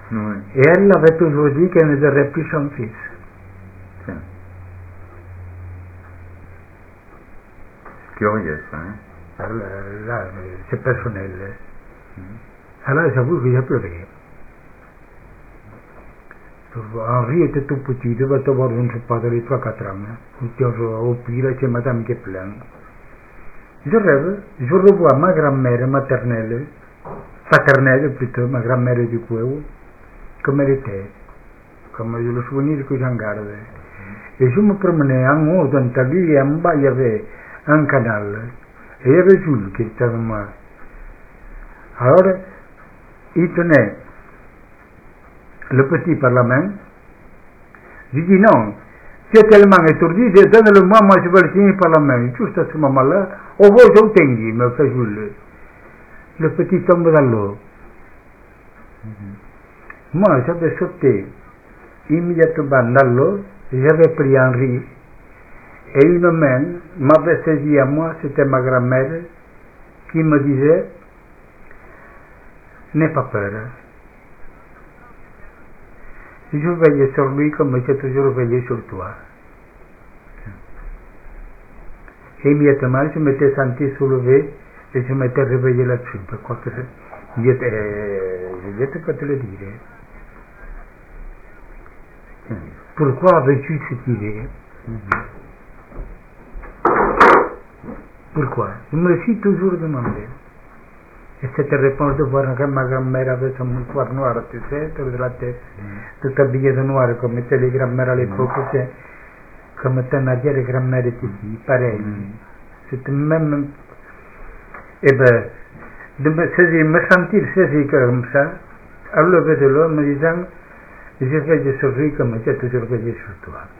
Oui. Et elle avait toujours dit qu'elle ne verrait plus son fils. Tiens. Curieux, ça, hein? Alors, là, c'est personnel. Alors, j'avoue que j'ai pleuré. Henri était tout petit, il devait avoir, je ne sais pas, dans les 3-4 ans. Au pire, c'est madame qui pleure. Je rêve, je revois ma grand-mère maternelle, paternelle plutôt, ma grand-mère du Coué, comme elle était, comme le souvenir que j'en garde. Et je me promenais en haut d'un talus et en bas il y avait un canal. Et il y avait Jules qui était avec moi. Alors, il tenait le petit par la main. Je dis non, tu es tellement étourdi, donne-le-moi, moi je vais le tenir par la main. Juste à ce moment-là, au beau il me fait Jules. Le petit tombe dans l'eau. Moi, j'avais sauté immédiatement dans l'eau, j'avais pris Henri, et une main m'avait saisi à moi, c'était ma grand-mère, qui me disait, n'aie pas peur. Je veillais sur lui comme j'ai toujours veillé sur toi. Et immédiatement, je m'étais senti soulevé et je m'étais réveillé là-dessus. Quoi que je ne sais pas te le dire. Pourquoi avais-tu cette idée? Pourquoi? Je me suis toujours demandé. Et cette réponse de voir que ma grand-mère avait son mouchoir noir, tu sais, autour de la tête, tout habillé de noir, comme étaient les grand-mères à l'époque, comme ton arrière-grand-mère était ici, pareil. C'était même. Et ben, de me sentir saisi comme ça, à lever de l'eau, me disant, je veille sur lui comme j'ai toujours veillé sur toi.